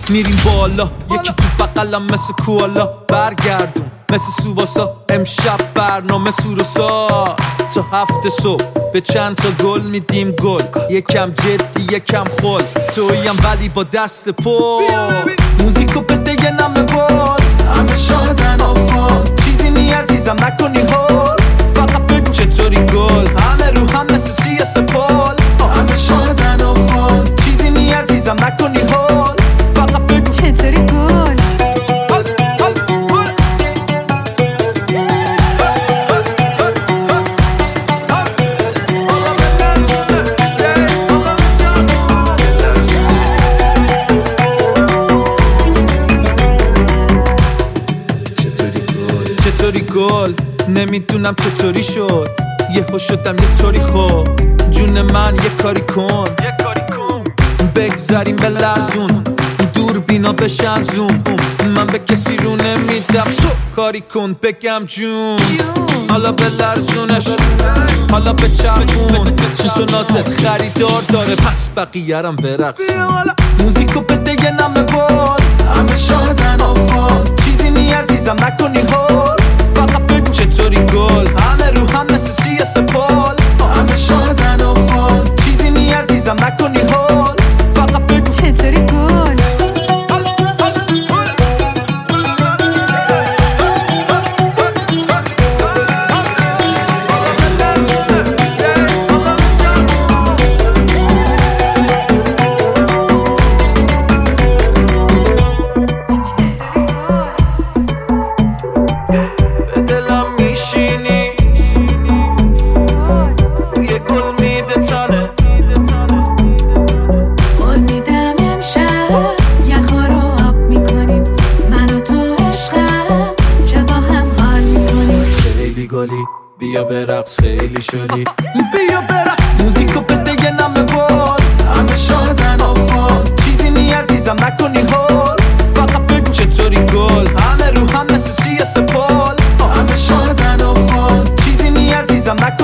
میریم بالا، یکی تو بقلم مثل کوالا برگردون مثل سوباسا. امشب برنامه سوروسا تا 7 صبح به چند تا گل میدیم گل، یکم جدی یکم خل تویم ولی با دست پر. موزیکو بده یه نمه بال، همه شادن آفال، چیزی نی عزیزم نکنی هول، فقط بگو چطوری گل، همه رو هم مثل سیه سپال. همه شادن آفال، چیزی نی عزیزم نکنی هول، فقط بگو چطوری گل. چطوری گل، نمیدونم چطوری شد، یهو شدم یه طوری خوب. جون من یه کاری کن، بگذاریم به لرزون، دور بینا بشن زوم. من به کسی رو نمیدم، تو کاری کن بگم جون. حالا به لرزونش، حالا به چرخون، تو نازت خریدار داره پس بقیه‌رم برقصون. موزیکو بده یه نمه بال، همه شادن آفال، چیزی نی عزیزم نکنی هول، فقط بگو چطوری گل، همه رو هم مثل سیه سپال. همه شادن آفال، چیزی نی عزیزم نکنی هول، فقط بگو چطوری گل. بیا برقص خیلی شدی، بیا برقص. موزیکو بده یه نمه بال، همه شادن آفال، چیزی نی عزیزم نکنی هول، فقط بگو چطوری گل، همه رو هم مثل سیه سپال. همه شادن آفال، چیزی نی عزیزم نکنی